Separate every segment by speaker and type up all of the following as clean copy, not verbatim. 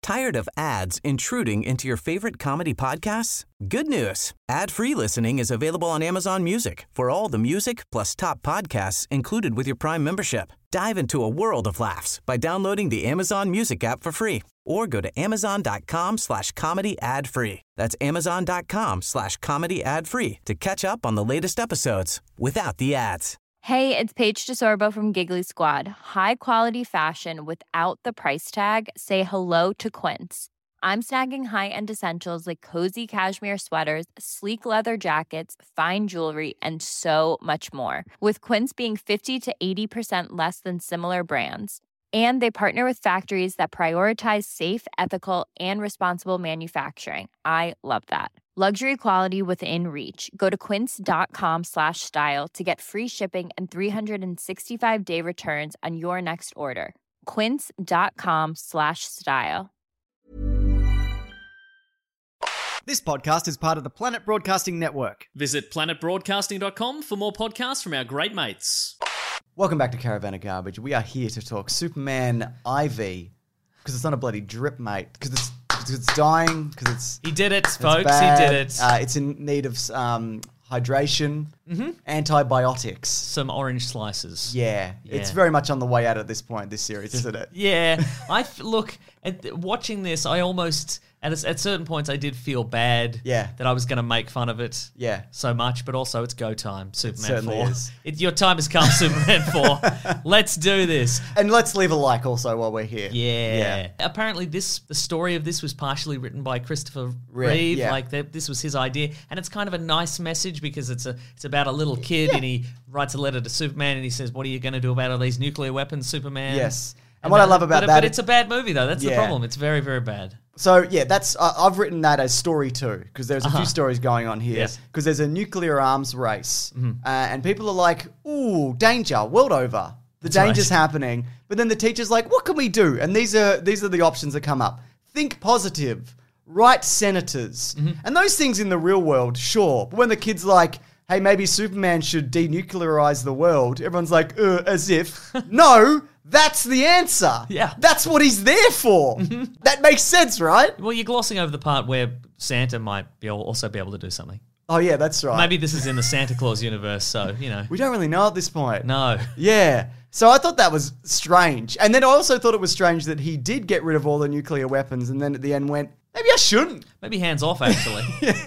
Speaker 1: Tired of ads intruding into your favorite comedy podcasts? Good news. Ad-free listening is available on Amazon Music for all the music plus top podcasts included with your Prime membership. Dive into a world of laughs by downloading the Amazon Music app for free or go to amazon.com/comedy ad-free. That's amazon.com/comedy ad-free to catch up on the latest episodes without the ads.
Speaker 2: Hey, it's Paige DeSorbo from Giggly Squad. High quality fashion without the price tag. Say hello to Quince. I'm snagging high-end essentials like cozy cashmere sweaters, sleek leather jackets, fine jewelry, and so much more. With Quince being 50 to 80% less than similar brands. And they partner with factories that prioritize safe, ethical, and responsible manufacturing. I love that. Luxury quality within reach. Go to quince.com/style to get free shipping and 365-day returns on your next order. Quince.com/style.
Speaker 3: This podcast is part of the Planet Broadcasting Network.
Speaker 4: Visit planetbroadcasting.com for more podcasts from our great mates.
Speaker 3: Welcome back to Caravan of Garbage. We are here to talk Superman IV, because it's not a bloody drip, mate. Because it's dying. Because it's
Speaker 5: He did it,
Speaker 3: it's
Speaker 5: folks.
Speaker 3: bad.
Speaker 5: He did it.
Speaker 3: It's in need of hydration, antibiotics.
Speaker 5: Some orange slices.
Speaker 3: Yeah, it's very much on the way out at this point. This series, isn't it?
Speaker 5: Yeah. Look, watching this, I almost at certain points I did feel bad.
Speaker 3: Yeah.
Speaker 5: That I was going to make fun of it.
Speaker 3: Yeah.
Speaker 5: So much, but also it's go time. Superman
Speaker 3: certainly
Speaker 5: 4.
Speaker 3: is.
Speaker 5: Your time has come, Superman 4. Let's do this.
Speaker 3: And let's leave a like also while we're here.
Speaker 5: Yeah. Apparently, the story of this was partially written by Christopher Reeve.
Speaker 3: yeah.
Speaker 5: Like this was his idea, and it's kind of a nice message because it's about a little kid, and he writes a letter to Superman, and he says, "What are you going to do about all these nuclear weapons, Superman?"
Speaker 3: Yes. And what I love about that...
Speaker 5: But it's a bad movie, though. That's the
Speaker 3: Yeah.
Speaker 5: problem. It's very, very bad.
Speaker 3: So, yeah, that's I've written that as story 2, because there's a few stories going on here.
Speaker 5: Yes.
Speaker 3: Because there's a nuclear arms race, and people are like, ooh, danger, world over. The danger's happening. But then the teacher's like, what can we do? And these are the options that come up. Think positive, write senators. And those things in the real world, sure. But when the kid's like, hey, maybe Superman should denuclearize the world, everyone's like, as if. No, that's the answer.
Speaker 5: Yeah.
Speaker 3: That's what he's there for. That makes sense, right?
Speaker 5: Well, you're glossing over the part where Santa might also be able to do something.
Speaker 3: Oh, yeah, that's right.
Speaker 5: Maybe this is in the Santa Claus universe, so, you know.
Speaker 3: We don't really know at this point.
Speaker 5: No.
Speaker 3: Yeah. So I thought that was strange. And then I also thought it was strange that he did get rid of all the nuclear weapons and then at the end went, maybe I shouldn't.
Speaker 5: Maybe hands off, actually.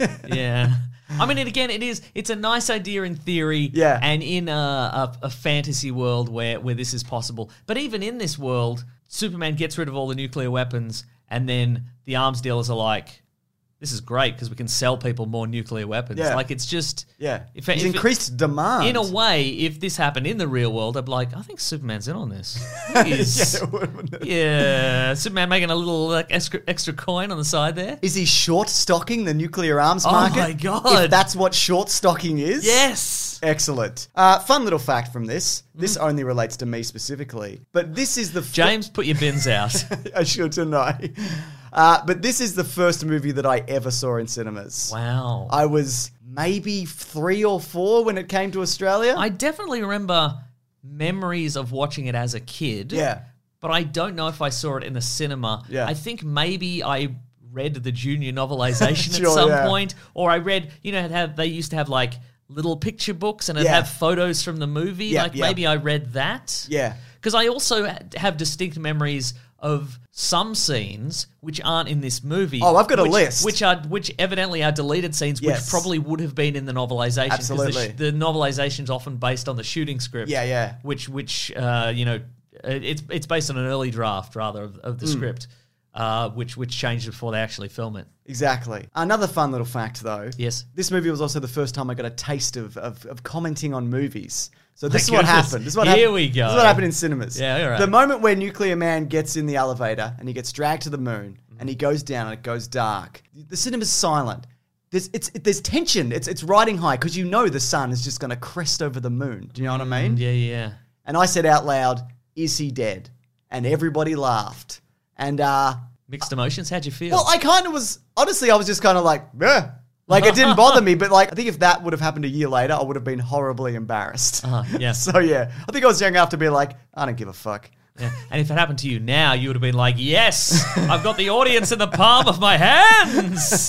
Speaker 5: Yeah. I mean, again, it's a nice idea in theory,
Speaker 3: Yeah.
Speaker 5: and in a fantasy world where this is possible. But even in this world, Superman gets rid of all the nuclear weapons, and then the arms dealers are like, this is great because we can sell people more nuclear weapons.
Speaker 3: Yeah.
Speaker 5: Like, it's just...
Speaker 3: Yeah.
Speaker 5: If
Speaker 3: It's increased demand.
Speaker 5: In a way, if this happened in the real world, I'd be like, I think Superman's in on this. He is.
Speaker 3: Yeah, it would, wouldn't it?
Speaker 5: Yeah. Superman making a little extra coin on the side there.
Speaker 3: Is he short stocking the nuclear arms market?
Speaker 5: my God.
Speaker 3: If that's what short stocking is?
Speaker 5: Yes.
Speaker 3: Excellent. Fun little fact from this. This only relates to me specifically. But this is the...
Speaker 5: James, put your bins out.
Speaker 3: I should know. But this is the first movie that I ever saw in cinemas.
Speaker 5: Wow.
Speaker 3: I was maybe 3 or 4 when it came to Australia.
Speaker 5: I definitely remember memories of watching it as a kid.
Speaker 3: Yeah.
Speaker 5: But I don't know if I saw it in the cinema.
Speaker 3: Yeah.
Speaker 5: I think maybe I read the junior novelization
Speaker 3: Sure,
Speaker 5: at some
Speaker 3: yeah.
Speaker 5: point. Or I read, they used to have like little picture books and it'd
Speaker 3: Yeah.
Speaker 5: have photos from the movie.
Speaker 3: Yeah,
Speaker 5: like
Speaker 3: yeah.
Speaker 5: maybe I read that.
Speaker 3: Yeah.
Speaker 5: Because I also have distinct memories of some scenes which aren't in this movie.
Speaker 3: Oh, I've got a list.
Speaker 5: Which evidently are deleted scenes,
Speaker 3: Yes.
Speaker 5: which probably would have been in the novelization. 'cause
Speaker 3: Absolutely.
Speaker 5: the novelization's often based on the shooting script.
Speaker 3: Yeah, yeah.
Speaker 5: Which it's based on an early draft rather of the script, which changed before they actually film it.
Speaker 3: Exactly. Another fun little fact, though.
Speaker 5: Yes.
Speaker 3: This movie was also the first time I got a taste of commenting on movies. So this is
Speaker 5: My
Speaker 3: what
Speaker 5: goodness.
Speaker 3: happened. This is what
Speaker 5: Here
Speaker 3: happened.
Speaker 5: we go.
Speaker 3: This is what happened in cinemas.
Speaker 5: Yeah, all right.
Speaker 3: The moment where Nuclear Man gets in the elevator and he gets dragged to the moon and he goes down and it goes dark, the cinema's silent. There's tension. It's riding high because you know the sun is just going to crest over the moon. Do you know what I mean?
Speaker 5: Yeah.
Speaker 3: And I said out loud, "Is he dead?" And everybody laughed. And
Speaker 5: Mixed emotions. How'd you feel?
Speaker 3: well, I kind of was, honestly, I was just kind of like, "Meh." Like, it didn't bother me, but like, I think if that would have happened a year later, I would have been horribly embarrassed.
Speaker 5: Yeah.
Speaker 3: So yeah, I think I was young enough to be like, I don't give a fuck.
Speaker 5: Yeah. And if it happened to you now, you would have been like, yes, I've got the audience in the palm of my hands.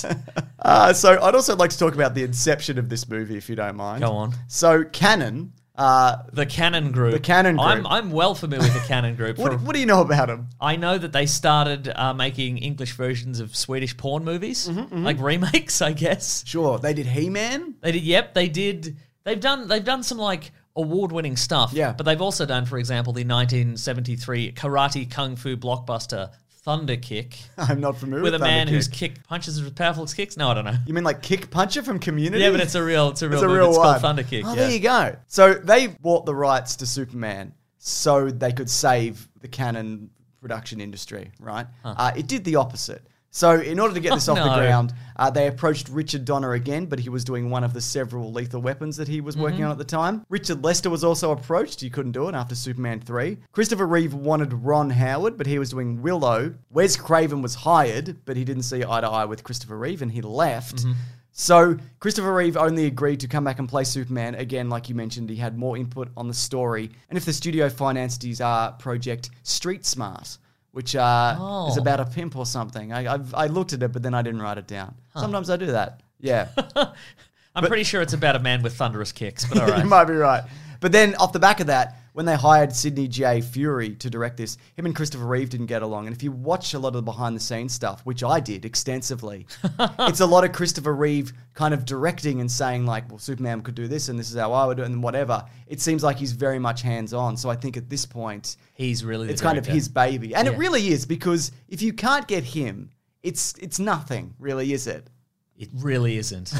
Speaker 3: So I'd also like to talk about the inception of this movie, if you don't mind.
Speaker 5: Go on.
Speaker 3: So Canon...
Speaker 5: the Cannon Group.
Speaker 3: The Cannon Group.
Speaker 5: I'm well familiar with the Cannon Group.
Speaker 3: What do you know about them?
Speaker 5: I know that they started making English versions of Swedish porn movies, like remakes, I guess.
Speaker 3: Sure, they did He-Man.
Speaker 5: They did. Yep, they did. They've done some like award-winning stuff.
Speaker 3: Yeah.
Speaker 5: But they've also done, for example, the 1973 karate kung fu blockbuster Thunder Kick.
Speaker 3: I'm not familiar
Speaker 5: with
Speaker 3: with
Speaker 5: a man
Speaker 3: Thunder
Speaker 5: whose
Speaker 3: Kick.
Speaker 5: punches as powerful as kicks. No, I don't know.
Speaker 3: You mean like Kick Puncher from Community?
Speaker 5: Yeah, but it's a real movie. It's
Speaker 3: one.
Speaker 5: called Thunder Kick.
Speaker 3: Oh,
Speaker 5: yeah.
Speaker 3: there you go. So they bought the rights to Superman so they could save the Canon production industry, right? It did the opposite. So in order to get this off the ground, they approached Richard Donner again, but he was doing one of the several Lethal Weapons that he was working on at the time. Richard Lester was also approached. He couldn't do it after Superman 3. Christopher Reeve wanted Ron Howard, but he was doing Willow. Wes Craven was hired, but he didn't see eye to eye with Christopher Reeve, and he left. So Christopher Reeve only agreed to come back and play Superman. Again, like you mentioned, he had more input on the story. And if the studio financed his project Street Smart, which is about a pimp or something. I looked at it, but then I didn't write it down. Sometimes I do that. Yeah.
Speaker 5: I'm pretty sure it's about a man with thunderous kicks, but all right.
Speaker 3: You might be right. But then off the back of that, when they hired Sidney J. Furie to direct this, him and Christopher Reeve didn't get along. And if you watch a lot of the behind-the-scenes stuff, which I did extensively, it's a lot of Christopher Reeve kind of directing and saying like, well, Superman could do this and this is how I would do it and whatever. It seems like he's very much hands-on. So I think at this point...
Speaker 5: He's really the
Speaker 3: It's kind of
Speaker 5: director.
Speaker 3: his baby. And it really is, because if you can't get him, it's nothing, really, is it?
Speaker 5: It really isn't.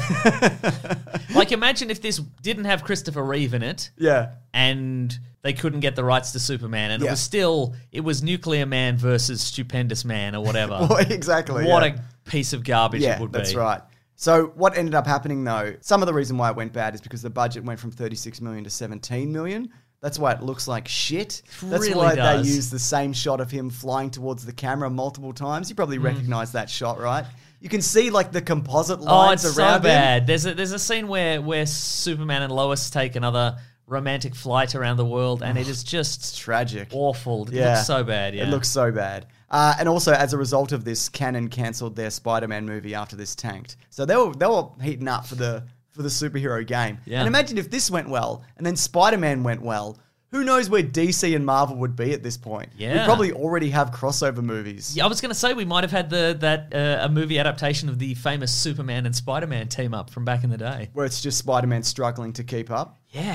Speaker 5: Like, imagine if this didn't have Christopher Reeve in it.
Speaker 3: Yeah.
Speaker 5: And they couldn't get the rights to Superman. And
Speaker 3: Yeah.
Speaker 5: it was Nuclear Man versus Stupendous Man or whatever.
Speaker 3: Well, exactly.
Speaker 5: What
Speaker 3: yeah.
Speaker 5: a piece of garbage it would be.
Speaker 3: That's right. So what ended up happening, though, some of the reason why it went bad is because the budget went from 36 million to 17 million. That's why it looks like shit. That's
Speaker 5: really
Speaker 3: why
Speaker 5: does.
Speaker 3: they used the same shot of him flying towards the camera multiple times. You probably recognize that shot, right? You can see like the composite lines
Speaker 5: it's
Speaker 3: around
Speaker 5: so bad.
Speaker 3: him.
Speaker 5: There's a scene where Superman and Lois take another romantic flight around the world, and it is just
Speaker 3: It's tragic.
Speaker 5: awful. It looks so bad. Yeah,
Speaker 3: It looks so bad. And also, as a result of this, Canon cancelled their Spider-Man movie after this tanked. So they were heating up for the superhero game.
Speaker 5: Yeah.
Speaker 3: And imagine if this went well, and then Spider-Man went well. Who knows where DC and Marvel would be at this point?
Speaker 5: Yeah.
Speaker 3: We probably already have crossover movies.
Speaker 5: Yeah, I was going to say we might have had a movie adaptation of the famous Superman and Spider-Man team up from back in the day.
Speaker 3: Where it's just Spider-Man struggling to keep up.
Speaker 5: Yeah.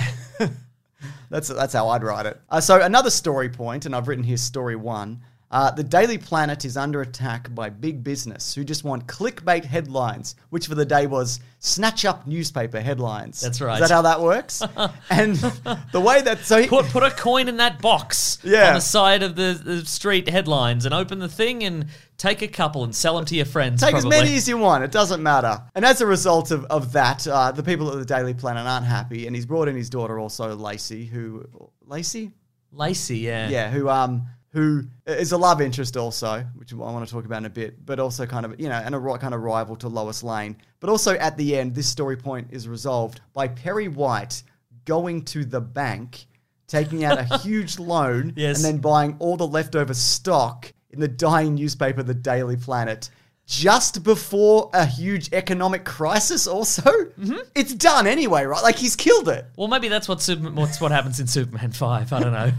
Speaker 3: That's how I'd write it. So another story point, and I've written here story 1. The Daily Planet is under attack by big business who just want clickbait headlines, which for the day was snatch up newspaper headlines.
Speaker 5: That's right.
Speaker 3: Is that how that works? And the way that...
Speaker 5: Put a coin in that box on the side of the street headlines and open the thing and take a couple and sell them to your friends.
Speaker 3: Take
Speaker 5: probably.
Speaker 3: as many as you want. It doesn't matter. And as a result of that, the people at the Daily Planet aren't happy. And he's brought in his daughter also, Lacey, who... Lacey?
Speaker 5: Lacey, yeah.
Speaker 3: Yeah, who is a love interest also, which I want to talk about in a bit, but also kind of, and a kind of rival to Lois Lane. But also at the end, this story point is resolved by Perry White going to the bank, taking out a huge loan,
Speaker 5: Yes.
Speaker 3: and then buying all the leftover stock in the dying newspaper, The Daily Planet, just before a huge economic crisis also. Mm-hmm. It's done anyway, right? Like, he's killed it.
Speaker 5: Well, maybe that's what happens in Superman 5. I don't know.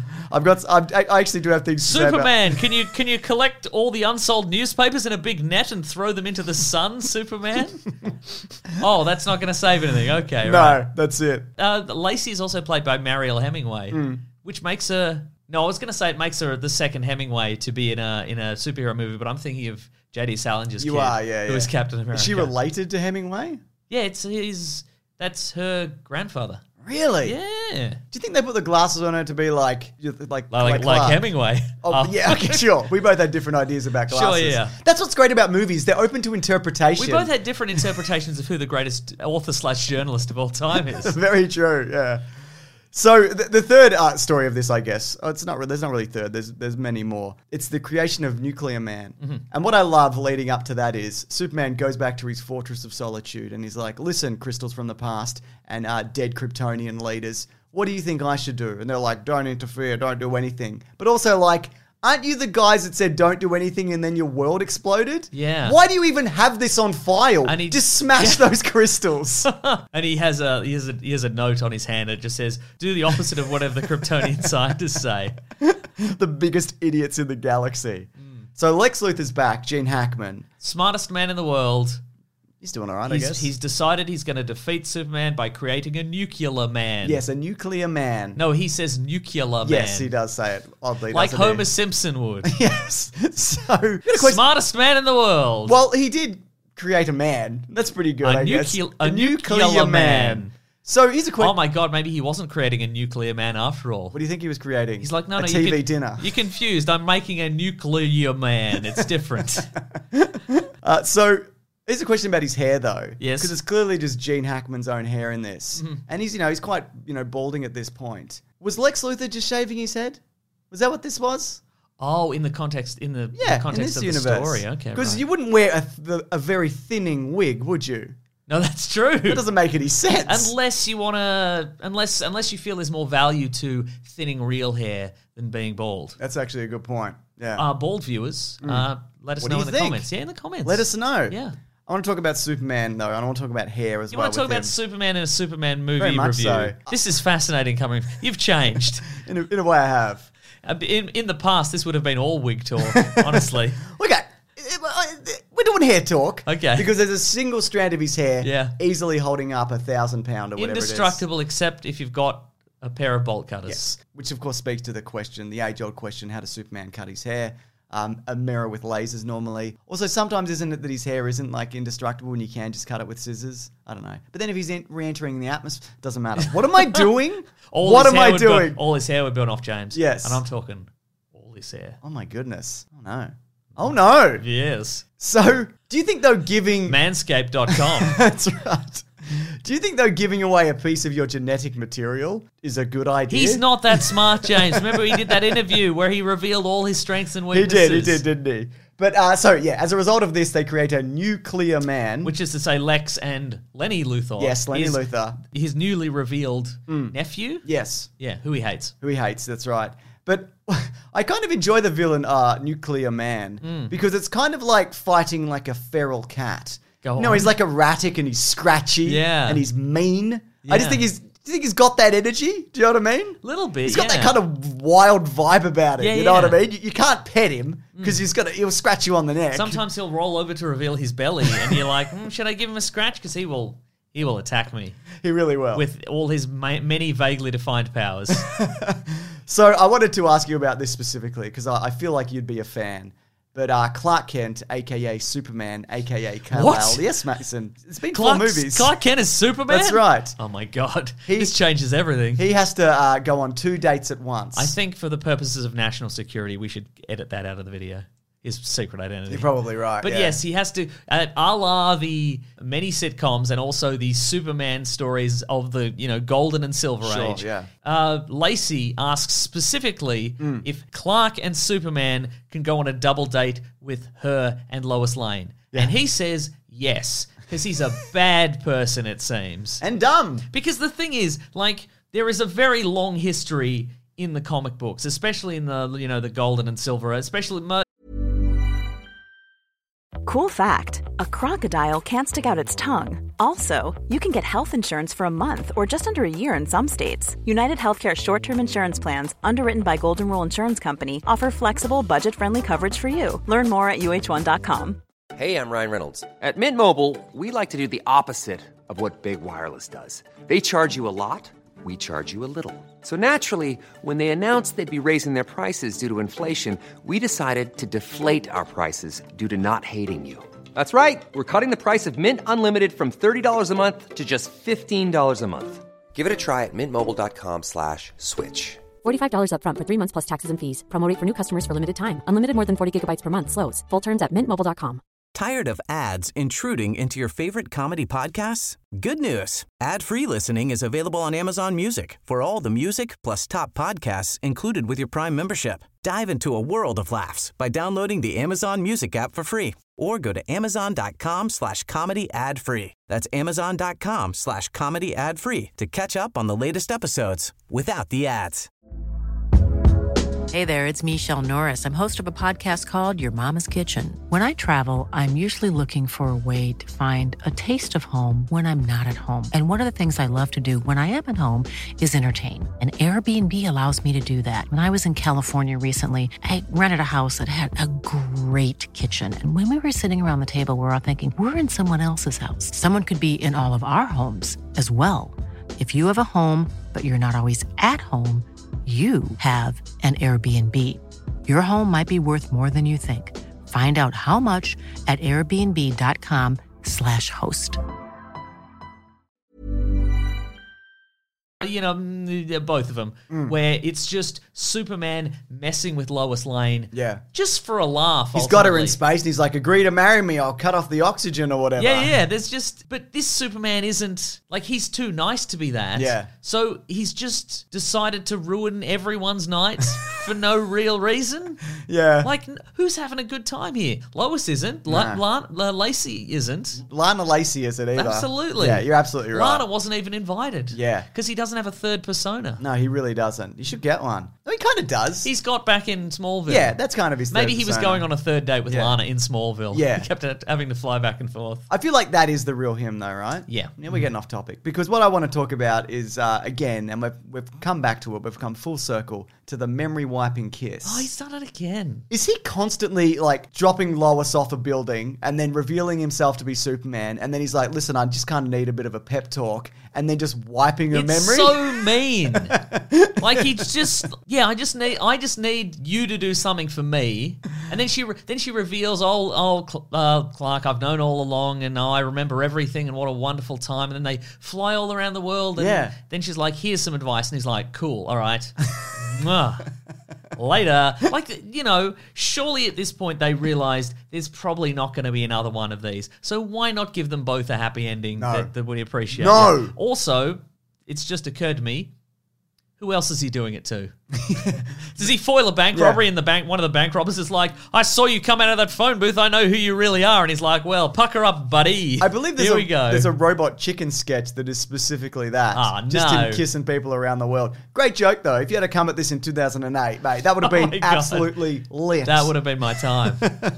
Speaker 3: I actually do have things to say about...
Speaker 5: Superman, can you collect all the unsold newspapers in a big net and throw them into the sun, Superman? Oh, that's not going to save anything. Okay, right.
Speaker 3: No, that's it.
Speaker 5: Lacey is also played by Mariel Hemingway, which makes her... No, I was going to say it makes her the second Hemingway to be in a superhero movie, but I'm thinking of J.D. Salinger's kid, who was Captain America.
Speaker 3: Is she related to Hemingway?
Speaker 5: Yeah, that's her grandfather.
Speaker 3: Really?
Speaker 5: Yeah.
Speaker 3: Do you think they put the glasses on her to be like
Speaker 5: Like Hemingway.
Speaker 3: Oh, yeah, okay, sure. We both had different ideas about glasses.
Speaker 5: Sure, yeah.
Speaker 3: That's what's great about movies. They're open to interpretation.
Speaker 5: We both had different interpretations of who the greatest author/journalist of all time is.
Speaker 3: Very true, yeah. So the third story of this, I guess, there's not really third. There's many more. It's the creation of Nuclear Man. Mm-hmm. And what I love leading up to that is Superman goes back to his fortress of solitude and he's like, listen, crystals from the past and dead Kryptonian leaders, what do you think I should do? And they're like, don't interfere, don't do anything. But also like, aren't you the guys that said don't do anything and then your world exploded?
Speaker 5: Yeah.
Speaker 3: Why do you even have this on file?
Speaker 5: And he-
Speaker 3: just smash those crystals.
Speaker 5: And he has a note on his hand that just says, do the opposite of whatever the Kryptonian scientists say.
Speaker 3: The biggest idiots in the galaxy. So Lex Luthor's back, Gene Hackman.
Speaker 5: Smartest man in the world.
Speaker 3: He's doing all right, I guess.
Speaker 5: He's decided he's going to defeat Superman by creating a nuclear man.
Speaker 3: Yes, a nuclear man.
Speaker 5: No, he says nuclear man.
Speaker 3: Yes, he does say it. Oddly,
Speaker 5: Like
Speaker 3: doesn't he?
Speaker 5: Homer Simpson would.
Speaker 3: Yes. So,
Speaker 5: Smartest man in the world.
Speaker 3: well, he did create a man. That's pretty good, I guess.
Speaker 5: A nuclear man.
Speaker 3: So here's a question.
Speaker 5: Oh my god, maybe he wasn't creating a nuclear man after all.
Speaker 3: What do you think he was creating?
Speaker 5: He's like, no,
Speaker 3: a
Speaker 5: no,
Speaker 3: TV dinner.
Speaker 5: You're confused. I'm making a nuclear man. It's different.
Speaker 3: So here's a question about his hair, though.
Speaker 5: Yes.
Speaker 3: Because it's clearly just Gene Hackman's own hair in this. And he's quite, balding at this point. Was Lex Luthor just shaving his head? Was that what this was?
Speaker 5: Oh, in the context, in the
Speaker 3: Yeah,
Speaker 5: context
Speaker 3: in this
Speaker 5: of
Speaker 3: universe.
Speaker 5: the story. Okay,
Speaker 3: Because
Speaker 5: right.
Speaker 3: you wouldn't wear a very thinning wig, would you?
Speaker 5: No, that's true.
Speaker 3: That doesn't make any sense.
Speaker 5: Unless you feel there's more value to thinning real hair than being bald.
Speaker 3: That's actually a good point. Yeah.
Speaker 5: Bald viewers, let us
Speaker 3: What do
Speaker 5: know
Speaker 3: you
Speaker 5: in the
Speaker 3: think?
Speaker 5: comments. Yeah, in the comments.
Speaker 3: Let us know.
Speaker 5: Yeah.
Speaker 3: I want to talk about Superman, though. I don't want to talk about hair as
Speaker 5: You
Speaker 3: well.
Speaker 5: want to talk
Speaker 3: with
Speaker 5: about
Speaker 3: him.
Speaker 5: Superman in a Superman movie
Speaker 3: Very much
Speaker 5: review?
Speaker 3: so.
Speaker 5: This is fascinating coming. You've changed.
Speaker 3: In a way, I have.
Speaker 5: In the past, this would have been all wig talk, honestly.
Speaker 3: Okay. We're doing hair talk.
Speaker 5: Okay.
Speaker 3: Because there's a single strand of his hair
Speaker 5: Yeah.
Speaker 3: easily holding up 1,000 pound or whatever
Speaker 5: Indestructible except if you've got a pair of bolt cutters.
Speaker 3: it is. Yes. Which, of course, speaks to the question, the age-old question, how does Superman cut his hair? A mirror with lasers normally. Also, sometimes isn't it that his hair isn't like indestructible and you can just cut it with scissors? I don't know. But then if he's re-entering the atmosphere, doesn't matter. What am I doing? What am I doing?
Speaker 5: All his hair would burn off, James.
Speaker 3: Yes.
Speaker 5: And I'm talking all his hair.
Speaker 3: Oh my goodness. Oh no. Oh no.
Speaker 5: Yes.
Speaker 3: So, do you think though giving...
Speaker 5: Manscaped.com.
Speaker 3: That's right. Do you think though giving away a piece of your genetic material is a good idea?
Speaker 5: He's not that smart, James. Remember he did that interview where he revealed all his strengths and
Speaker 3: He
Speaker 5: weaknesses?
Speaker 3: did, didn't he? But as a result of this, they create a nuclear man.
Speaker 5: Which is to say Lex and Lenny Luthor.
Speaker 3: Yes, Lenny Luthor.
Speaker 5: His newly revealed nephew?
Speaker 3: Yes,
Speaker 5: Yeah, who he hates.
Speaker 3: who he hates, that's right. But I kind of enjoy the villain Nuclear Man because it's kind of like fighting like a feral cat.
Speaker 5: Go
Speaker 3: No,
Speaker 5: on.
Speaker 3: he's like erratic and he's scratchy
Speaker 5: Yeah.
Speaker 3: and he's mean.
Speaker 5: Yeah.
Speaker 3: I just think do you think he's got that energy? Do you know what I mean?
Speaker 5: Little bit,
Speaker 3: He's got that
Speaker 5: yeah.
Speaker 3: kind of wild vibe about it.
Speaker 5: Yeah,
Speaker 3: you know what I
Speaker 5: yeah.
Speaker 3: mean? You can't pet him because he'll scratch you on the neck.
Speaker 5: Sometimes he'll roll over to reveal his belly and you're like, should I give him a scratch? Because he will attack me
Speaker 3: He really will.
Speaker 5: with all his many vaguely defined powers.
Speaker 3: So I wanted to ask you about this specifically because I feel like you'd be a fan. But Clark Kent, a.k.a. Superman, a.k.a. Kal-El.
Speaker 5: What?
Speaker 3: Yes, Mason. It's been 4 movies.
Speaker 5: Clark Kent is Superman?
Speaker 3: That's right.
Speaker 5: Oh my god. This changes everything.
Speaker 3: He has to go on 2 dates at once.
Speaker 5: I think for the purposes of national security, we should edit that out of the video. His secret identity.
Speaker 3: You're probably right.
Speaker 5: But
Speaker 3: yeah.
Speaker 5: yes, he has to, a la the many sitcoms and also the Superman stories of the, Golden and Silver
Speaker 3: Sure,
Speaker 5: Age.
Speaker 3: yeah.
Speaker 5: Lacey asks specifically if Clark and Superman can go on a double date with her and Lois Lane.
Speaker 3: Yeah.
Speaker 5: And he says yes, because he's a bad person, it seems.
Speaker 3: And dumb.
Speaker 5: Because the thing is, there is a very long history in the comic books, especially in the, the Golden and Silver, especially...
Speaker 6: Cool fact, a crocodile can't stick out its tongue. Also, you can get health insurance for a month or just under a year in some states. United Healthcare short-term insurance plans, underwritten by Golden Rule Insurance Company, offer flexible, budget-friendly coverage for you. Learn more at UH1.com.
Speaker 7: Hey, I'm Ryan Reynolds. At Mint Mobile, we like to do the opposite of what Big Wireless does. They charge you a lot, we charge you a little. So naturally, when they announced they'd be raising their prices due to inflation, we decided to deflate our prices due to not hating you. That's right. We're cutting the price of Mint Unlimited from $30 a month to just $15 a month. Give it a try at mintmobile.com/switch.
Speaker 8: $45 up front for 3 months plus taxes and fees. Promo rate for new customers for limited time. Unlimited more than 40 gigabytes per month slows. Full terms at mintmobile.com.
Speaker 1: Tired of ads intruding into your favorite comedy podcasts? Good news. Ad-free listening is available on Amazon Music for all the music plus top podcasts included with your Prime membership. Dive into a world of laughs by downloading the Amazon Music app for free or go to amazon.com/comedy ad-free. That's amazon.com/comedy ad-free to catch up on the latest episodes without the ads.
Speaker 8: Hey there, it's Michelle Norris. I'm host of a podcast called Your Mama's Kitchen. When I travel, I'm usually looking for a way to find a taste of home when I'm not at home. And one of the things I love to do when I am at home is entertain. And Airbnb allows me to do that. When I was in California recently, I rented a house that had a great kitchen. And when we were sitting around the table, we were all thinking, we're in someone else's house. Someone could be in all of our homes as well. If you have a home, but you're not always at home, you have an Airbnb. Your home might be worth more than you think. Find out how much at airbnb.com/host.
Speaker 5: You know, both of them, where it's just Superman messing with Lois Lane.
Speaker 3: Yeah.
Speaker 5: Just for a laugh.
Speaker 3: He's got her in
Speaker 5: ultimately.
Speaker 3: space and he's like, agree to marry me, I'll cut off the oxygen or whatever.
Speaker 5: Yeah. But this Superman isn't, like, he's too nice to be that.
Speaker 3: Yeah.
Speaker 5: So he's just decided to ruin everyone's night for no real reason.
Speaker 3: Yeah.
Speaker 5: Like, who's having a good time here? Lois isn't. Lacey isn't.
Speaker 3: Lana Lacey isn't either.
Speaker 5: Absolutely.
Speaker 3: Yeah, you're absolutely right.
Speaker 5: Lana wasn't even invited.
Speaker 3: Yeah.
Speaker 5: Because he doesn't have a third persona.
Speaker 3: No, he really doesn't. You should get one. I mean, he kind of does.
Speaker 5: He's got back in Smallville.
Speaker 3: Yeah, that's kind of his
Speaker 5: Maybe
Speaker 3: third
Speaker 5: he was
Speaker 3: persona.
Speaker 5: going on a third date with
Speaker 3: Yeah.
Speaker 5: Lana in Smallville.
Speaker 3: Yeah.
Speaker 5: He kept having to fly back and forth.
Speaker 3: I feel like that is the real him, though, right?
Speaker 5: Yeah.
Speaker 3: Now we're getting off topic because what I want to talk about is again, and we've come back to it. We've come full circle to the memory wiping kiss.
Speaker 5: Oh, he's done it again.
Speaker 3: Is he constantly like dropping Lois off a building and then revealing himself to be Superman, and then he's like, "Listen, I just kind of need a bit of a pep talk," and then just wiping her
Speaker 5: It's
Speaker 3: memory?
Speaker 5: so mean. Like he's just, I just need you to do something for me, and then she reveals, Clark, I've known all along, and I remember everything, and what a wonderful time. And then they fly all around the world, and
Speaker 3: Yeah.
Speaker 5: then she's like, here's some advice, and he's like, cool, all right. Mwah. Later. Like, you know, surely at this point they realized there's probably not going to be another one of these. So why not give them both a happy ending that we appreciate?
Speaker 3: No.
Speaker 5: Also, it's just occurred to me, who else is he doing it to? Does he foil a bank robbery and one of the bank robbers is like, I saw you come out of that phone booth, I know who you really are. And he's like, well, pucker up, buddy.
Speaker 3: I believe
Speaker 5: Here we go.
Speaker 3: there's a robot chicken sketch that is specifically that.
Speaker 5: Ah,
Speaker 3: Just
Speaker 5: no.
Speaker 3: him kissing people around the world. Great joke, though. If you had to come at this in 2008, mate, that would have
Speaker 5: Oh
Speaker 3: been
Speaker 5: my God.
Speaker 3: absolutely lit.
Speaker 5: That would have been my time.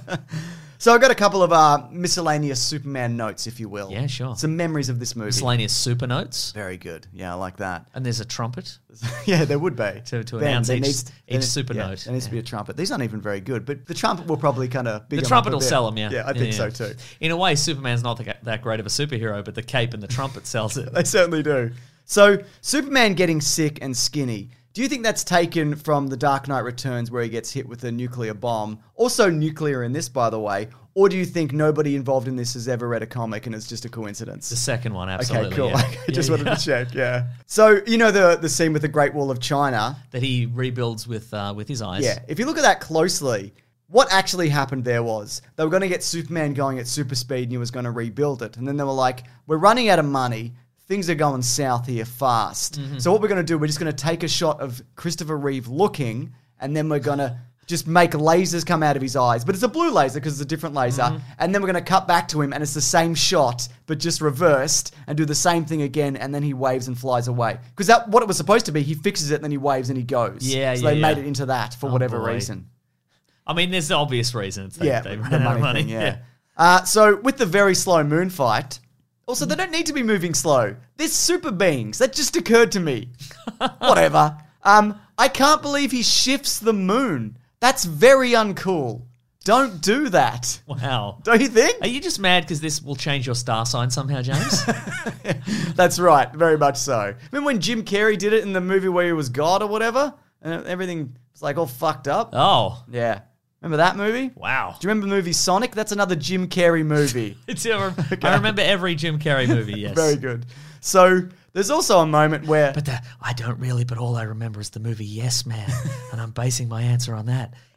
Speaker 3: So I've got a couple of miscellaneous Superman notes, if you will.
Speaker 5: Yeah, sure.
Speaker 3: Some memories of this movie.
Speaker 5: Miscellaneous super notes.
Speaker 3: Very good. Yeah, I like that.
Speaker 5: And there's a trumpet.
Speaker 3: Yeah, there would be.
Speaker 5: To
Speaker 3: Ben,
Speaker 5: announce
Speaker 3: there
Speaker 5: each super
Speaker 3: yeah,
Speaker 5: note.
Speaker 3: There needs to be a trumpet. These aren't even very good, but the trumpet will probably kind of big
Speaker 5: The
Speaker 3: them
Speaker 5: trumpet
Speaker 3: up a
Speaker 5: will
Speaker 3: bit.
Speaker 5: sell them, yeah.
Speaker 3: Yeah, I think so too.
Speaker 5: In a way, Superman's not that great of a superhero, but the cape and the trumpet sells it.
Speaker 3: They certainly do. So, Superman getting sick and skinny. Do you think that's taken from The Dark Knight Returns where he gets hit with a nuclear bomb? Also nuclear in this, by the way. Or do you think nobody involved in this has ever read a comic and it's just a coincidence?
Speaker 5: The second one, absolutely.
Speaker 3: Okay, cool.
Speaker 5: Yeah.
Speaker 3: I just wanted to check, yeah. So, you know the scene with the Great Wall of China?
Speaker 5: That he rebuilds with his eyes.
Speaker 3: Yeah. If you look at that closely, what actually happened there was they were going to get Superman going at super speed and he was going to rebuild it. And then they were like, we're running out of money. Things are going south here fast.
Speaker 5: Mm-hmm.
Speaker 3: So what we're going to do, we're just going to take a shot of Christopher Reeve looking, and then we're going to just make lasers come out of his eyes. But it's a blue laser because it's a different laser.
Speaker 5: Mm-hmm.
Speaker 3: And then we're going to cut back to him, and it's the same shot, but just reversed, and do the same thing again, and then he waves and flies away. Because that's what it was supposed to be. He fixes it, and then he waves and he goes.
Speaker 5: Yeah,
Speaker 3: so
Speaker 5: yeah,
Speaker 3: they
Speaker 5: yeah.
Speaker 3: made it into that for whatever
Speaker 5: boy.
Speaker 3: reason.
Speaker 5: I mean, there's the obvious reasons. They
Speaker 3: The
Speaker 5: ran out of money.
Speaker 3: thing, yeah. So with the very slow moon fight, also they don't need to be moving slow. They're super beings. That just occurred to me. Whatever. I can't believe he shifts the moon. That's very uncool. Don't do that.
Speaker 5: Wow.
Speaker 3: Don't you think?
Speaker 5: Are you just mad because this will change your star sign somehow, James?
Speaker 3: That's right. Very much so. Remember when Jim Carrey did it in the movie where he was God or whatever? And everything was like all fucked up?
Speaker 5: Oh,
Speaker 3: Yeah. Remember that movie?
Speaker 5: wow.
Speaker 3: Do you remember the movie Sonic? That's another Jim Carrey movie.
Speaker 5: I remember every Jim Carrey movie, yes.
Speaker 3: Very good. So there's also a moment where...
Speaker 5: But I don't really, but all I remember is the movie Yes Man, and I'm basing my answer on that.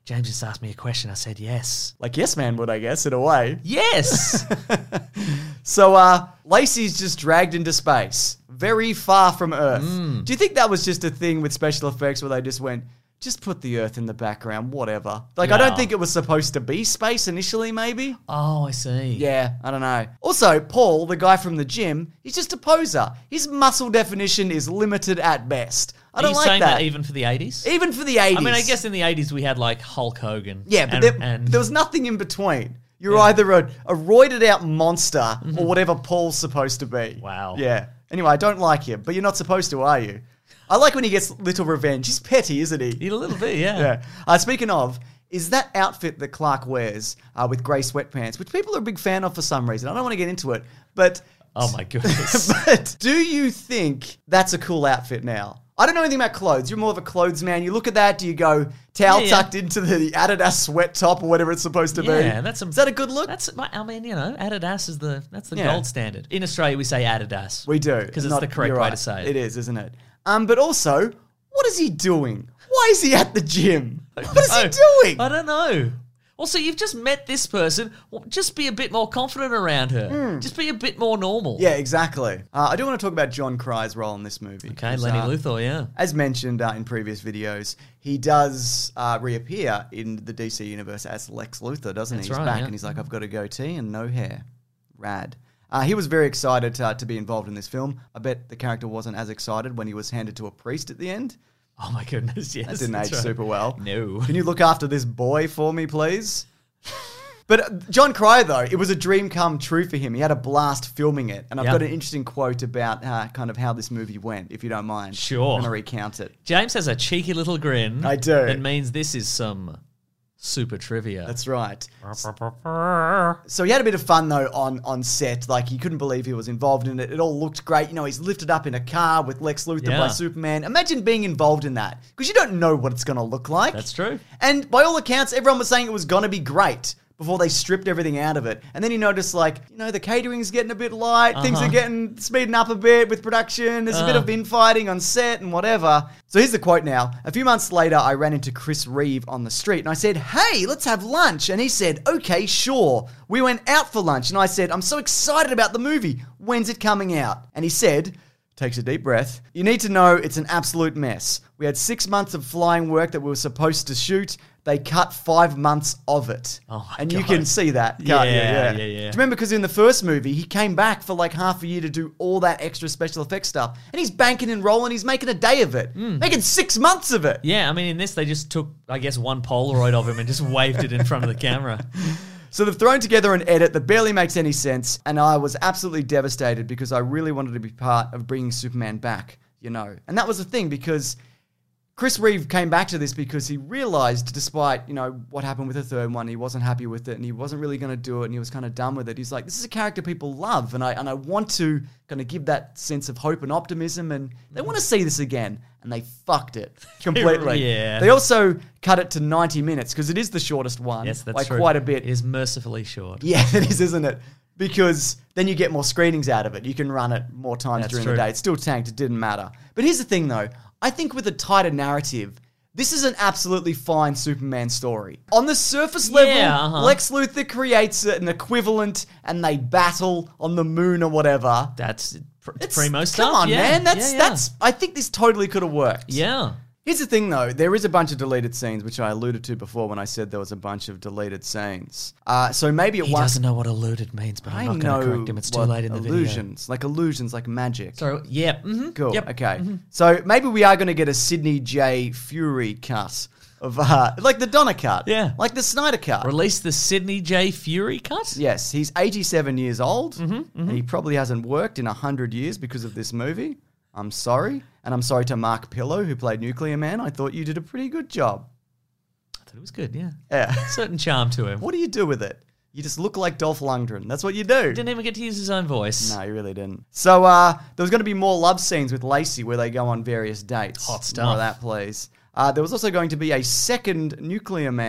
Speaker 5: James just asked me a question. I said yes.
Speaker 3: Like Yes Man would, I guess, in a way.
Speaker 5: Yes!
Speaker 3: So, Lacey's just dragged into space, very far from Earth. Do you think that was just a thing with special effects where they just went, just put the Earth in the background, whatever? Like, I don't think it was supposed to be space initially, maybe.
Speaker 5: Oh, I see.
Speaker 3: Yeah, I don't know. Also, Paul, the guy from the gym, he's just a poser. His muscle definition is limited at best. I don't like
Speaker 5: saying
Speaker 3: that.
Speaker 5: even for the 80s?
Speaker 3: Even for the 80s.
Speaker 5: I mean, I guess in the 80s we had like Hulk Hogan.
Speaker 3: Yeah, but there was nothing in between. You're either a roided out monster or whatever Paul's supposed to be.
Speaker 5: Wow.
Speaker 3: Yeah. Anyway, I don't like him, but you're not supposed to, are you? I like when he gets little revenge. He's petty, isn't he?
Speaker 5: A little bit, yeah.
Speaker 3: Yeah. Speaking of, is that outfit that Clark wears with grey sweatpants, which people are a big fan of for some reason. I don't want to get into it, but...
Speaker 5: Oh my goodness.
Speaker 3: But do you think that's a cool outfit now? I don't know anything about clothes. You're more of a clothes man. You look at that, do you go towel tucked into the Adidas sweat top or whatever it's supposed to be?
Speaker 5: Yeah,
Speaker 3: is that a good look?
Speaker 5: I mean, Adidas is the gold standard. In Australia, we say Adidas.
Speaker 3: We do.
Speaker 5: Because it's the correct way to say it.
Speaker 3: It is, isn't it? But also, what is he doing? Why is he at the gym? What is he doing?
Speaker 5: I don't know. Also, you've just met this person. Well, just be a bit more confident around her. Just be a bit more normal.
Speaker 3: Yeah, exactly. I do want to talk about John Crye's role in this movie.
Speaker 5: Okay, Lenny Luthor, yeah.
Speaker 3: As mentioned in previous videos, he does reappear in the DC universe as Lex Luthor, doesn't he? He's
Speaker 5: right,
Speaker 3: back
Speaker 5: yeah.
Speaker 3: and he's like, I've got a goatee and no hair. Rad. He was very excited to be involved in this film. I bet the character wasn't as excited when he was handed to a priest at the end.
Speaker 5: Oh my goodness, yes.
Speaker 3: That didn't age super well.
Speaker 5: No.
Speaker 3: Can you look after this boy for me, please? But John Cryer, though, it was a dream come true for him. He had a blast filming it. And I've got an interesting quote about kind of how this movie went, if you don't mind.
Speaker 5: Sure.
Speaker 3: I'm going to recount it.
Speaker 5: James has a cheeky little grin.
Speaker 3: I do.
Speaker 5: That means this is some super trivia.
Speaker 3: That's right. So he had a bit of fun, though, on set. Like, he couldn't believe he was involved in it. It all looked great. You know, he's lifted up in a car with Lex Luthor by Superman. Imagine being involved in that. Because you don't know what it's going to look like.
Speaker 5: That's true.
Speaker 3: And by all accounts, everyone was saying it was going to be great before they stripped everything out of it. And then you notice, like, you know, the catering's getting a bit light. Things are getting speeding up a bit with production. There's a bit of infighting on set and whatever. So here's the quote now. A few months later, I ran into Chris Reeve on the street and I said, hey, let's have lunch. And he said, okay, sure. We went out for lunch and I said, I'm so excited about the movie. When's it coming out? And he said, takes a deep breath, you need to know it's an absolute mess. We had 6 months of flying work that we were supposed to shoot. They cut 5 months of it. Oh my God. You can see that, can't you?
Speaker 5: Yeah.
Speaker 3: Do you remember, because in the first movie, he came back for like half a year to do all that extra special effects stuff. And he's banking and rolling. He's making a day of it. Making 6 months of it.
Speaker 5: Yeah, I mean, in this, they just took, I guess, one Polaroid of him and just waved it in front of the camera.
Speaker 3: So they've thrown together an edit that barely makes any sense. And I was absolutely devastated because I really wanted to be part of bringing Superman back, you know. And that was the thing, because Chris Reeve came back to this because he realized, despite, you know, what happened with the third one, he wasn't happy with it and he wasn't really going to do it and he was kind of done with it. He's like, this is a character people love and I want to kind of give that sense of hope and optimism, and they want to see this again. And they fucked it completely.
Speaker 5: Yeah.
Speaker 3: They also cut it to 90 minutes because it is the shortest one.
Speaker 5: Yes, that's
Speaker 3: by
Speaker 5: true.
Speaker 3: quite a bit.
Speaker 5: It is mercifully short.
Speaker 3: Yeah, it is, isn't it? Because then you get more screenings out of it. You can run it more times during the day. It's still tanked. It didn't matter. But here's the thing, though. I think with a tighter narrative, this is an absolutely fine Superman story. On the surface level, Lex Luthor creates an equivalent and they battle on the moon or whatever.
Speaker 5: That's primo stuff.
Speaker 3: Come on, man. That's. I think this totally could have worked.
Speaker 5: Yeah.
Speaker 3: Here's the thing, though. There is a bunch of deleted scenes, which I alluded to before when I said there was a bunch of deleted scenes. So maybe it was...
Speaker 5: He doesn't know what alluded means, but I'm not going to correct him. It's too late in the video.
Speaker 3: Illusions, like magic.
Speaker 5: So, yeah. Mm-hmm.
Speaker 3: Cool.
Speaker 5: Yep.
Speaker 3: Okay. Mm-hmm. So maybe we are going to get a Sidney J. Fury cut of, like the Donner cut.
Speaker 5: Yeah.
Speaker 3: Like the Snyder cut.
Speaker 5: Release the Sidney J. Fury cut?
Speaker 3: Yes. He's 87 years old. And he probably hasn't worked in 100 years because of this movie. I'm sorry. And I'm sorry to Mark Pillow, who played Nuclear Man. I thought you did a pretty good job.
Speaker 5: I thought it was good, yeah.
Speaker 3: Yeah.
Speaker 5: Certain charm to him.
Speaker 3: What do you do with it? You just look like Dolph Lundgren. That's what you do.
Speaker 5: Didn't even get to use his own voice.
Speaker 3: No, he really didn't. So there was going to be more love scenes with Lacey where they go on various dates.
Speaker 5: Hot stuff.
Speaker 3: More of that, please. There was also going to be a second Nuclear Man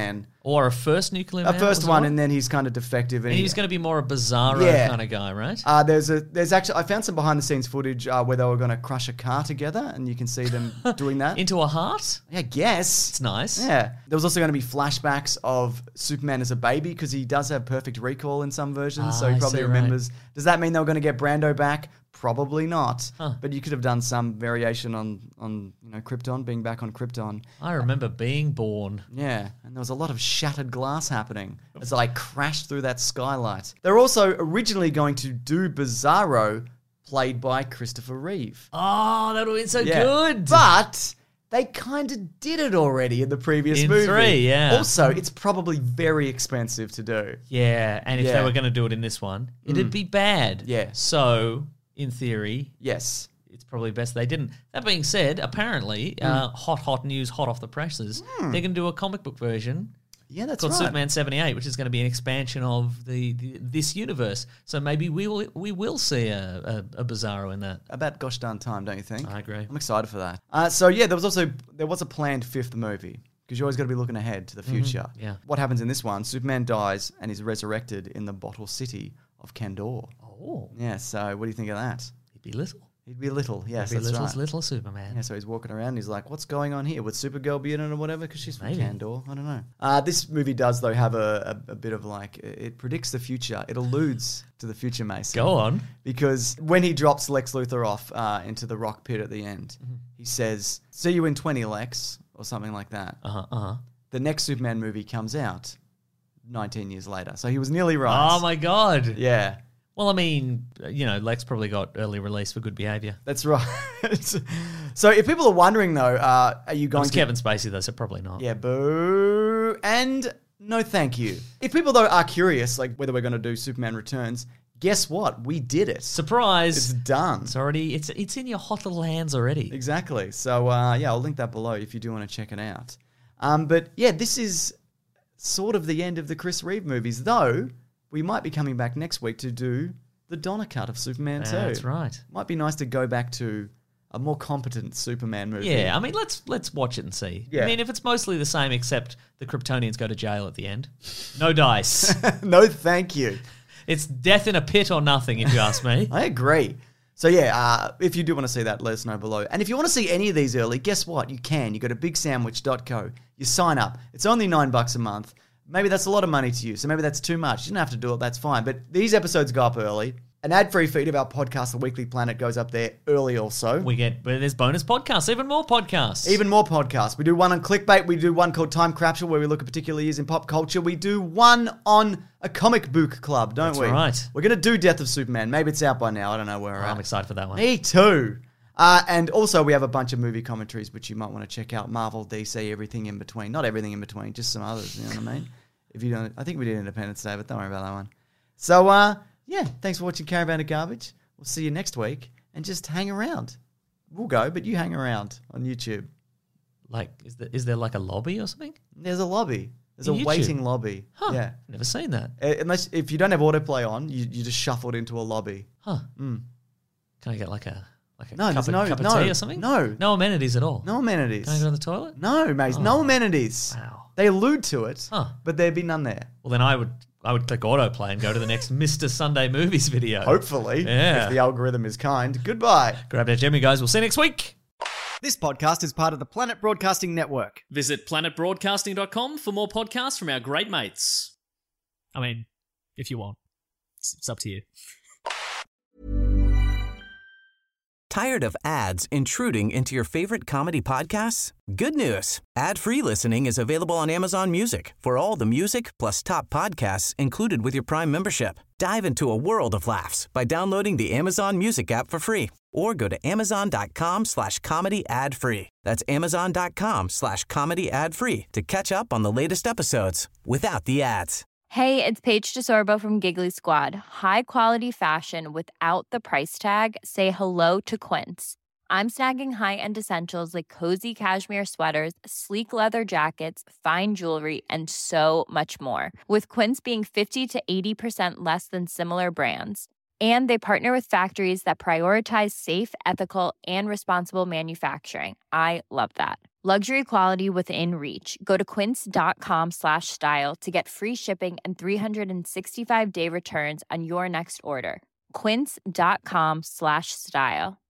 Speaker 5: Or a first nuclear man?
Speaker 3: A first
Speaker 5: was
Speaker 3: one,
Speaker 5: what?
Speaker 3: and then he's kind of defective.
Speaker 5: And he was going to be more a Bizarro
Speaker 3: Yeah.
Speaker 5: kind of guy, right?
Speaker 3: There's actually, I found some behind the scenes footage where they were going to crush a car together, and you can see them doing that.
Speaker 5: Into a heart?
Speaker 3: Yeah, I guess.
Speaker 5: It's nice.
Speaker 3: Yeah. There was also going to be flashbacks of Superman as a baby because he does have perfect recall in some versions, so he
Speaker 5: I
Speaker 3: probably
Speaker 5: see,
Speaker 3: remembers. Does that mean they were going to get Brando back? Probably not.
Speaker 5: Huh.
Speaker 3: But you could have done some variation on Krypton, being back on Krypton.
Speaker 5: I remember being born.
Speaker 3: Yeah, and there was a lot of shattered glass happening as I crashed through that skylight. They're also originally going to do Bizarro, played by Christopher Reeve.
Speaker 5: Oh, that would have been so
Speaker 3: Yeah.
Speaker 5: good.
Speaker 3: But they kind of did it already in the previous
Speaker 5: In
Speaker 3: movie.
Speaker 5: 3, yeah.
Speaker 3: Also, it's probably very expensive to do.
Speaker 5: Yeah, and if
Speaker 3: Yeah.
Speaker 5: they were going to do it in this one, it'd be bad.
Speaker 3: Yeah.
Speaker 5: So, in theory,
Speaker 3: Yes.
Speaker 5: it's probably best they didn't. That being said, apparently, hot news, hot off the presses, they're going to do a comic book version
Speaker 3: Yeah, that's
Speaker 5: called
Speaker 3: right.
Speaker 5: Superman 78, which is going to be an expansion of this universe. So maybe we will see a Bizarro in that.
Speaker 3: About gosh darn time, don't you think?
Speaker 5: I agree.
Speaker 3: I'm excited for that. So yeah, there was a planned fifth movie because you always got to be looking ahead to the future.
Speaker 5: yeah.
Speaker 3: What happens in this one? Superman dies and is resurrected in the bottle city of Kandor.
Speaker 5: Oh,
Speaker 3: Yeah. So what do you think of that?
Speaker 5: he'd be little.
Speaker 3: He'd be little. Yes,
Speaker 5: He'd be
Speaker 3: that's
Speaker 5: little,
Speaker 3: right.
Speaker 5: little Superman.
Speaker 3: Yeah, so he's walking around and he's like, what's going on here? Would Supergirl be in it or whatever? Because she's from
Speaker 5: Maybe.
Speaker 3: Kandor. I don't know. This movie does, though, have a bit of like, it predicts the future. It alludes to the future, Mason.
Speaker 5: Go on.
Speaker 3: Because when he drops Lex Luthor off into the rock pit at the end, he says, see you in 20, Lex, or something like that. The next Superman movie comes out 19 years later. So he was nearly right.
Speaker 5: Oh my God.
Speaker 3: Yeah.
Speaker 5: Well, I mean, Lex probably got early release for good behavior.
Speaker 3: That's right. So if people are wondering, though, are you going
Speaker 5: It's
Speaker 3: to...
Speaker 5: Kevin Spacey, though, so probably not.
Speaker 3: Yeah, boo. And no thank you. If people, though, are curious, like whether we're going to do Superman Returns, guess what? We did it.
Speaker 5: Surprise.
Speaker 3: It's done.
Speaker 5: It's already, it's in your hot little hands already.
Speaker 3: Exactly. So, yeah, I'll link that below if you do want to check it out. But, yeah, this is sort of the end of the Chris Reeve movies, though we might be coming back next week to do the Donner cut of Superman 2.
Speaker 5: That's right.
Speaker 3: Might be nice to go back to a more competent Superman movie.
Speaker 5: Yeah, I mean, let's watch it and see.
Speaker 3: Yeah.
Speaker 5: I mean, if it's mostly the same, except the Kryptonians go to jail at the end, no dice.
Speaker 3: No, thank you.
Speaker 5: It's death in a pit or nothing, if you ask me.
Speaker 3: I agree. So yeah, if you do want to see that, let us know below. And if you want to see any of these early, guess what? You can. You go to bigsandwich.co. You sign up. It's only $9 a month. Maybe that's a lot of money to you, so maybe that's too much. You don't have to do it, that's fine. But these episodes go up early. An ad-free feed of our podcast, The Weekly Planet, goes up there early also.
Speaker 5: There's bonus podcasts, even more podcasts.
Speaker 3: Even more podcasts. We do one on clickbait. We do one called Time Capsule, where we look at particular years in pop culture. We do one on a comic book club, don't we?
Speaker 5: That's right.
Speaker 3: We're going to do Death of Superman. Maybe it's out by now. I don't know where we're at.
Speaker 5: I'm excited for that one.
Speaker 3: Me too. And also, we have a bunch of movie commentaries, which you might want to check out. Marvel, DC, everything in between. Not everything in between, just some others. You know what I mean? If you don't, I think we did Independence Day, but don't worry about that one. So, yeah, thanks for watching Caravan of Garbage. We'll see you next week, and just hang around. We'll go, but you hang around on YouTube.
Speaker 5: Like, is there like a lobby or something?
Speaker 3: There's a lobby. There's
Speaker 5: In
Speaker 3: a
Speaker 5: YouTube?
Speaker 3: waiting lobby.
Speaker 5: Huh.
Speaker 3: Yeah.
Speaker 5: Never seen that.
Speaker 3: Unless if you don't have autoplay on, you just shuffled into a lobby.
Speaker 5: Huh. Can I get like a
Speaker 3: No,
Speaker 5: cup,
Speaker 3: there's no-
Speaker 5: cup of
Speaker 3: no,
Speaker 5: tea or something?
Speaker 3: no.
Speaker 5: No amenities at all.
Speaker 3: No amenities.
Speaker 5: Can I go to the toilet?
Speaker 3: No, mate. No amenities.
Speaker 5: Wow.
Speaker 3: They allude to it,
Speaker 5: Huh.
Speaker 3: but there'd be none there.
Speaker 5: Well, then I would click autoplay and go to the next Mr. Sunday Movies video.
Speaker 3: Hopefully,
Speaker 5: Yeah.
Speaker 3: if the algorithm is kind. Goodbye.
Speaker 5: Grab that gem, you guys. We'll see you next week.
Speaker 3: This podcast is part of the Planet Broadcasting Network.
Speaker 4: Visit planetbroadcasting.com for more podcasts from our great mates.
Speaker 9: I mean, if you want. It's up to you.
Speaker 1: Tired of ads intruding into your favorite comedy podcasts? Good news. Ad-free listening is available on Amazon Music for all the music plus top podcasts included with your Prime membership. Dive into a world of laughs by downloading the Amazon Music app for free or go to amazon.com/comedy ad-free. That's amazon.com/comedy ad-free to catch up on the latest episodes without the ads.
Speaker 2: Hey, it's Paige DeSorbo from Giggly Squad. High quality fashion without the price tag. Say hello to Quince. I'm snagging high-end essentials like cozy cashmere sweaters, sleek leather jackets, fine jewelry, and so much more. With Quince being 50 to 80% less than similar brands. And they partner with factories that prioritize safe, ethical, and responsible manufacturing. I love that. Luxury quality within reach. Go to quince.com/style to get free shipping and 365-day returns on your next order. Quince.com/style.